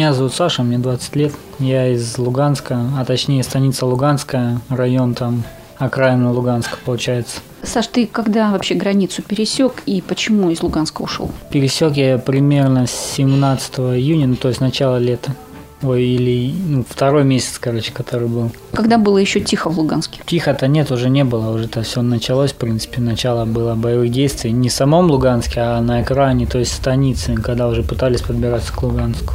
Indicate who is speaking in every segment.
Speaker 1: Меня зовут Саша, мне 20 лет. Я из Луганска, а точнее станица Луганская, район там окраина Луганска получается.
Speaker 2: Саш, ты когда вообще границу пересек и почему из Луганска ушел?
Speaker 1: Пересек я примерно с 17 июня, то есть начало лета. Второй месяц, который был.
Speaker 2: Когда было еще тихо в Луганске?
Speaker 1: Тихо-то нет, уже не было, уже-то все началось, в принципе, начало было боевых действий. Не в самом Луганске, а на экране, то есть станицы, когда уже пытались подбираться к Луганску.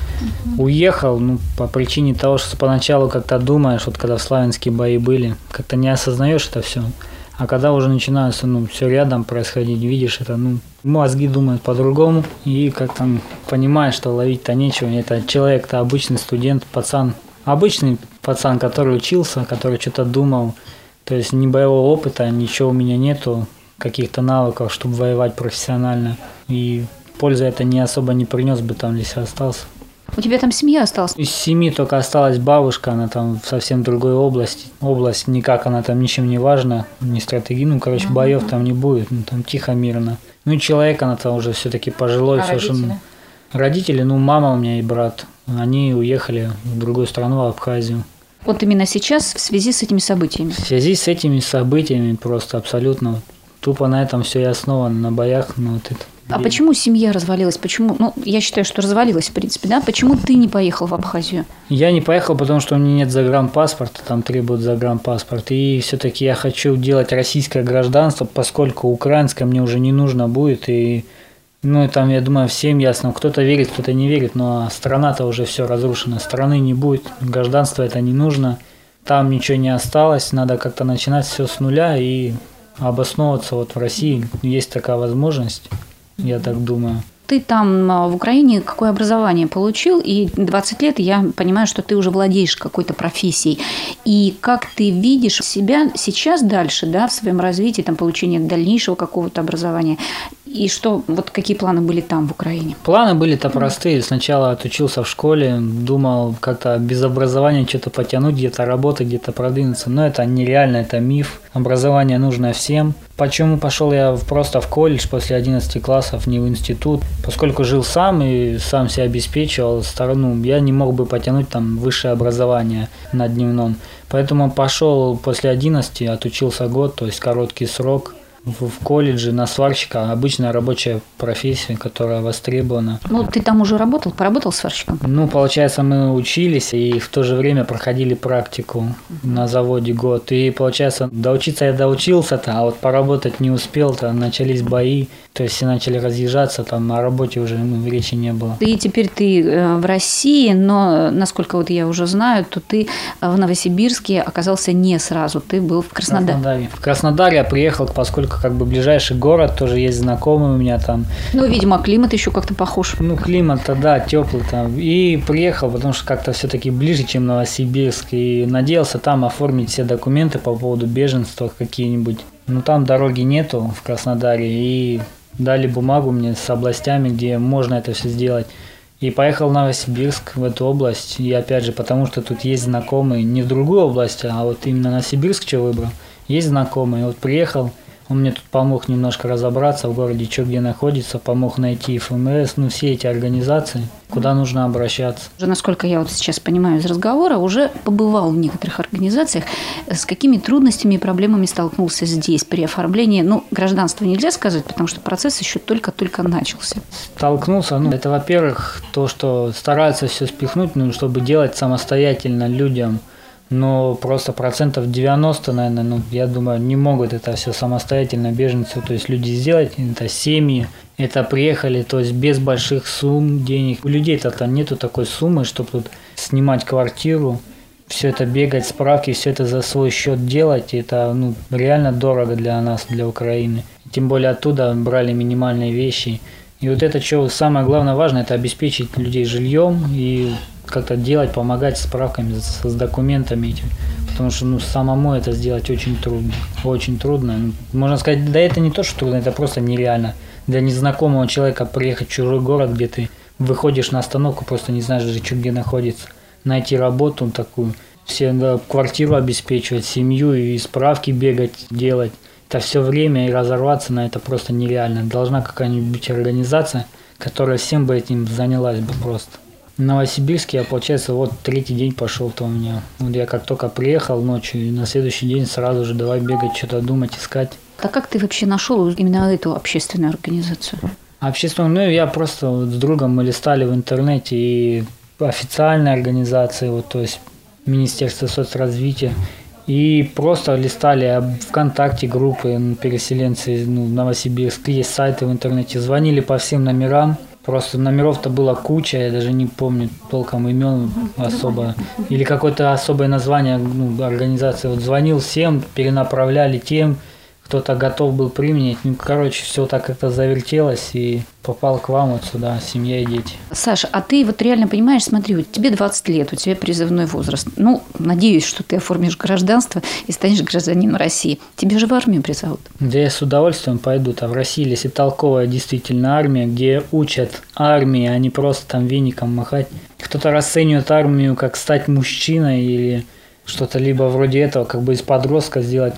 Speaker 1: Уехал, по причине того, что поначалу как-то думаешь, вот когда в Славянске бои были, как-то не осознаешь это все. А когда уже начинается, все рядом происходить, видишь это, мозги думают по-другому, и как-то понимаешь, что ловить-то нечего. Это человек-то обычный студент, пацан, обычный пацан, который учился, который что-то думал, то есть ни боевого опыта, ничего у меня нету, каких-то навыков, чтобы воевать профессионально, и пользы это не особо не принес бы там, если остался.
Speaker 2: У тебя там семья осталась?
Speaker 1: Из семьи только осталась бабушка, она там в совсем другой области. Область никак, она там ничем не важна, не стратегия, боев там не будет, там тихо, мирно. И человек, она там уже все-таки пожилой.
Speaker 2: А родители?
Speaker 1: Родители, мама у меня и брат, они уехали в другую страну, в Абхазию.
Speaker 2: Вот именно сейчас в связи с этими событиями? В
Speaker 1: связи с этими событиями просто абсолютно тупо на этом все и основано, на боях,
Speaker 2: А почему семья развалилась? Почему? Я считаю, что развалилась, в принципе, да? Почему ты не поехал в Абхазию?
Speaker 1: Я не поехал, потому что у меня нет загранпаспорта, там требуют загранпаспорт. И все-таки я хочу делать российское гражданство, поскольку украинское мне уже не нужно будет. И, там, я думаю, всем ясно, кто-то верит, кто-то не верит, но страна-то уже все разрушена, страны не будет, гражданство это не нужно. Там ничего не осталось, надо как-то начинать все с нуля и обосновываться в России. Есть такая возможность. Я так думаю.
Speaker 2: Ты там в Украине какое образование получил? И 20 лет я понимаю, что ты уже владеешь какой-то профессией. И как ты видишь себя сейчас дальше, да, в своем развитии, там, получение дальнейшего какого-то образования? И какие планы были там, в Украине?
Speaker 1: Планы были-то простые. Сначала отучился в школе, думал как-то без образования что-то потянуть, где-то работать, где-то продвинуться. Но это нереально, это миф. Образование нужно всем. Почему пошел я просто в колледж после 11 классов, не в институт? Поскольку жил сам и сам себя обеспечивал сторону, я не мог бы потянуть там высшее образование на дневном. Поэтому пошел после 11, отучился год, то есть короткий срок. В колледже на сварщика, обычная рабочая профессия, которая востребована.
Speaker 2: Ты там уже поработал сварщиком?
Speaker 1: Получается, мы учились и в то же время проходили практику на заводе год. И, получается, доучиться я доучился-то, а вот поработать не успел-то, начались бои, то есть все начали разъезжаться, там о работе уже речи не было.
Speaker 2: И теперь ты в России, но, насколько я уже знаю, то ты в Новосибирске оказался не сразу, ты был в Краснодаре.
Speaker 1: В Краснодаре я приехал, поскольку ближайший город, тоже есть знакомые у меня там.
Speaker 2: Видимо, климат еще как-то похож.
Speaker 1: Климат-то, да, теплый там. И приехал, потому что как-то все-таки ближе, чем Новосибирск. И надеялся там оформить все документы по поводу беженства какие-нибудь. Но там дороги нету в Краснодаре. И дали бумагу мне с областями, где можно это все сделать. И поехал в Новосибирск, в эту область. И опять же, потому что тут есть знакомые, не в другую область, а вот именно Новосибирск, что выбрал. Есть знакомые. Вот приехал. Он мне тут помог немножко разобраться в городе, что где находится, помог найти ФМС, все эти организации, куда нужно обращаться.
Speaker 2: Уже, насколько я сейчас понимаю из разговора, уже побывал в некоторых организациях. С какими трудностями и проблемами столкнулся здесь при оформлении? Гражданства нельзя сказать, потому что процесс еще только-только начался.
Speaker 1: Столкнулся, это, во-первых, то, что стараются все спихнуть, чтобы делать самостоятельно людям. Но просто 90%, наверное, я думаю, не могут это все самостоятельно, беженцы, то есть люди сделать, это семьи, это приехали, то есть без больших сумм денег. У людей-то нету такой суммы, чтобы тут снимать квартиру, все это бегать, справки, все это за свой счет делать, это реально дорого для нас, для Украины. Тем более оттуда брали минимальные вещи. И вот это, что самое главное важное, это обеспечить людей жильем и как-то делать, помогать с справками, с документами этими. Потому что самому это сделать очень трудно. Очень трудно. Можно сказать, да это не то, что трудно, это просто нереально. Для незнакомого человека приехать в чужой город, где ты выходишь на остановку, просто не знаешь даже, что где находится. Найти работу такую, все квартиру обеспечивать, семью и справки бегать, делать. Это все время и разорваться на это просто нереально. Должна какая-нибудь быть организация, которая всем бы этим занялась бы просто. В Новосибирске я, получается, вот третий день пошел-то у меня. Вот я как только приехал ночью, и на следующий день сразу же давай бегать, что-то думать, искать.
Speaker 2: А как ты вообще нашел именно эту общественную организацию?
Speaker 1: Общественную, я просто вот с другом мы листали в интернете и официальные организации, вот, то есть Министерство соцразвития, и просто листали ВКонтакте группы переселенцы, в Новосибирск, есть сайты в интернете, звонили по всем номерам, просто номеров-то было куча, я даже не помню толком имен особо, или какое-то особое название организации, вот звонил всем, перенаправляли тем, кто-то готов был применить. Короче, все так как-то завертелось и попал к вам вот сюда, семья и дети.
Speaker 2: Саша, а ты вот реально понимаешь, смотри, вот тебе 20 лет, у тебя призывной возраст. Надеюсь, что ты оформишь гражданство и станешь гражданином России. Тебе же в армию призовут.
Speaker 1: Да я с удовольствием пойду. Там в России если толковая действительно армия, где учат армии, а не просто там веником махать. Кто-то расценивает армию как стать мужчиной или что-то либо вроде этого, как бы из подростка сделать,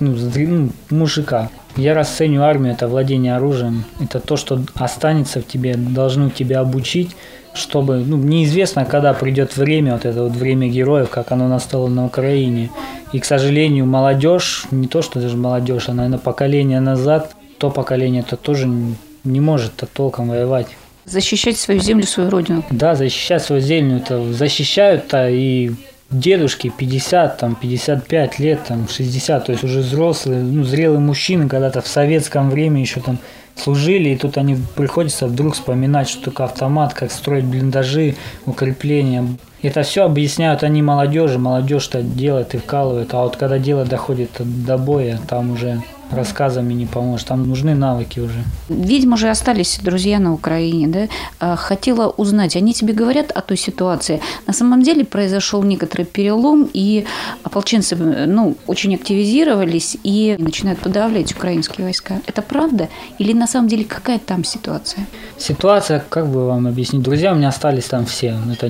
Speaker 1: мужика. Я расцениваю армию, это владение оружием, это то, что останется в тебе, должны тебя обучить, чтобы, неизвестно, когда придет время, вот это вот время героев, как оно настало на Украине. И, к сожалению, молодежь, не то, что даже молодежь, а, наверное, поколение назад, то поколение-то тоже не может-то толком воевать.
Speaker 2: Защищать свою землю, свою родину.
Speaker 1: Да, защищать свою землю, это защищают-то и дедушки 50, 55 лет, 60, то есть уже взрослые, зрелые мужчины, когда-то в советском времени еще там служили, и тут они приходится вдруг вспоминать, что такое автомат, как строить блиндажи, укрепления. Это все объясняют они молодежи, молодежь-то делает и вкалывает, а вот когда дело доходит до боя, там уже рассказами не поможет, там нужны навыки уже.
Speaker 2: Видимо, же остались друзья на Украине, да? Хотела узнать, они тебе говорят о той ситуации? На самом деле произошел некоторый перелом, и ополченцы, очень активизировались и начинают подавлять украинские войска. Это правда? Или на самом деле какая там ситуация?
Speaker 1: Ситуация, как бы вам объяснить, друзья у меня остались там все, это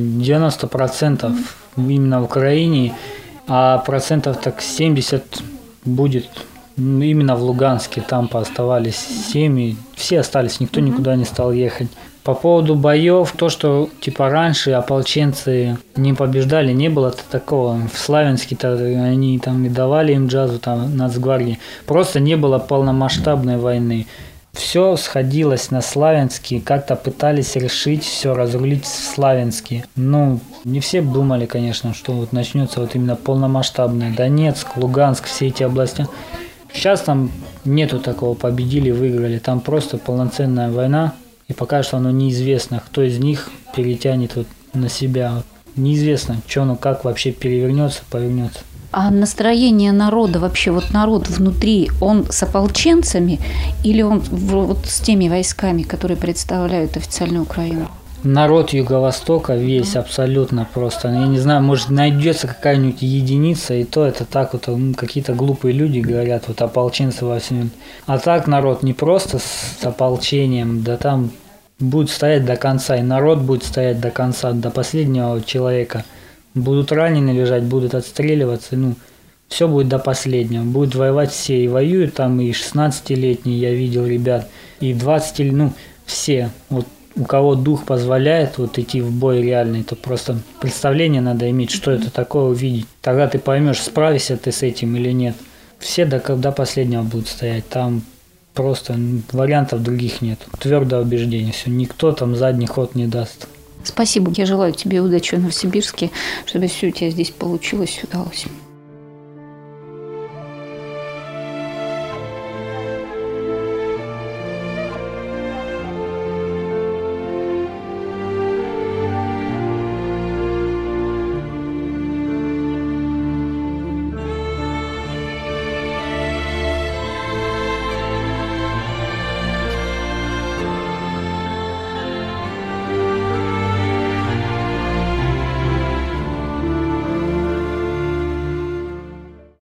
Speaker 1: 90% именно в Украине, а процентов так 70 будет именно в Луганске, там пооставались семьи, все остались, никто никуда не стал ехать. По поводу боев, то, что раньше ополченцы не побеждали, не было такого. В Славянске-то они там и давали им джазу, там, Нацгвардии. Просто не было полномасштабной войны. Все сходилось на Славянске, как-то пытались решить все, разрулить в Славянске. Не все думали, конечно, что вот начнется вот именно полномасштабная Донецк, Луганск, все эти области. Сейчас там нету такого, победили, выиграли. Там просто полноценная война. И пока что оно неизвестно, кто из них перетянет вот на себя. Неизвестно, что как вообще перевернется, повернется.
Speaker 2: А настроение народа, вообще вот народ внутри, он с ополченцами или он вот с теми войсками, которые представляют официальную Украину?
Speaker 1: Народ Юго-Востока весь абсолютно просто. Я не знаю, может найдется какая-нибудь единица, и то это так вот какие-то глупые люди говорят, вот ополченцы во всем. А так народ не просто с ополчением, да там будет стоять до конца, и народ будет стоять до конца, до последнего человека. Будут ранены лежать, будут отстреливаться, все будет до последнего. Будут воевать все, и воюют там и 16-летние, я видел ребят, и 20, все. Вот у кого дух позволяет вот идти в бой реальный, то просто представление надо иметь, что это такое, увидеть. Тогда ты поймешь, справишься ты с этим или нет. Все до последнего будут стоять. Там просто вариантов других нет. Твердое убеждение. Все, никто там задний ход не даст.
Speaker 2: Спасибо. Я желаю тебе удачи в Новосибирске, чтобы все у тебя здесь получилось, удалось.